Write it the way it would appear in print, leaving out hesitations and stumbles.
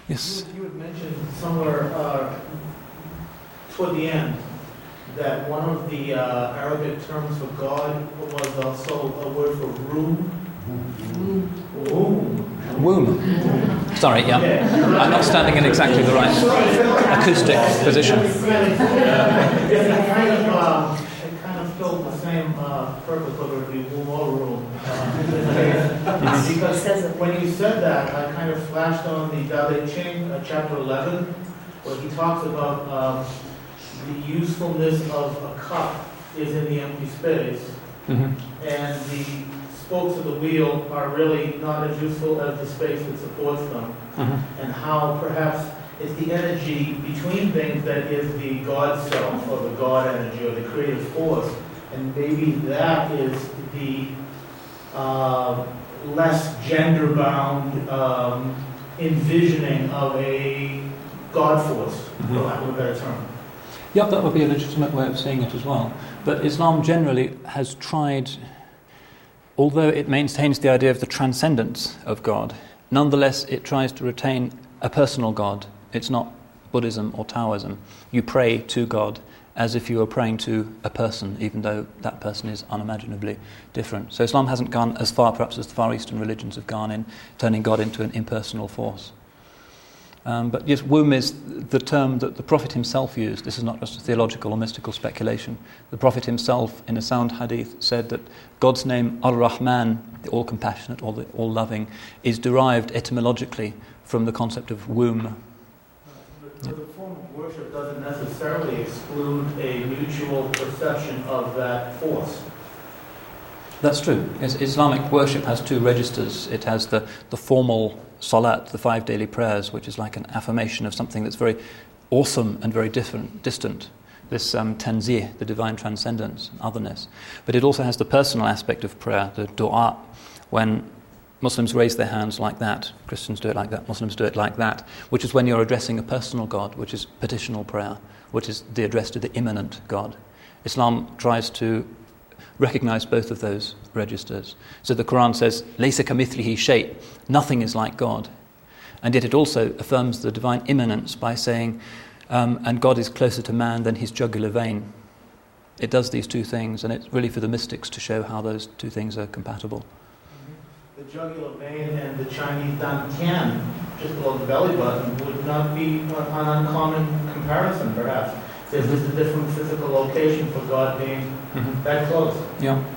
Yes. You had mentioned somewhere toward the end that one of the Arabic terms for God was also a word for room. Womb. Sorry, yeah. I'm not standing in exactly the right acoustic position. It kind of filled the same purpose, whether it be womb or room. Because when you said that, I kind of flashed on the Tao Te Ching, chapter 11, where he talks about the usefulness of a cup is in the empty space, and the spokes of the wheel are really not as useful as the space that supports them, and how perhaps it's the energy between things that is the God self, or the God energy, or the creative force, and maybe that is the less gender-bound envisioning of a God force, for lack of a better term. Yeah, that would be a legitimate way of seeing it as well. But Islam generally has tried, although it maintains the idea of the transcendence of God, nonetheless it tries to retain a personal God. It's not Buddhism or Taoism. You pray to God as if you were praying to a person, even though that person is unimaginably different. So Islam hasn't gone as far perhaps as the Far Eastern religions have gone in turning God into an impersonal force. But yes, womb is the term that the Prophet himself used. This is not just a theological or mystical speculation. The Prophet himself, in a sound hadith, said that God's name, Ar-Rahman, the all-compassionate or the all-loving, is derived etymologically from the concept of womb. The form of worship doesn't necessarily exclude a mutual perception of that force. That's true. Islamic worship has two registers. It has the formal salat, the 5 daily prayers, which is like an affirmation of something that's very awesome and very distant. This tanzih, the divine transcendence, otherness. But it also has the personal aspect of prayer, the dua, when Muslims raise their hands like that, Christians do it like that, Muslims do it like that, which is when you're addressing a personal God, which is petitional prayer, which is the address to the immanent God. Islam tries to recognize both of those registers. So the Quran says, "Laysa kamithlihi shay," nothing is like God. And yet it also affirms the divine immanence by saying, and God is closer to man than his jugular vein. It does these two things, and it's really for the mystics to show how those two things are compatible. The jugular vein and the Chinese dantian, just below the belly button, would not be an uncommon comparison, perhaps. There's just a different physical location for God being that close. Yeah.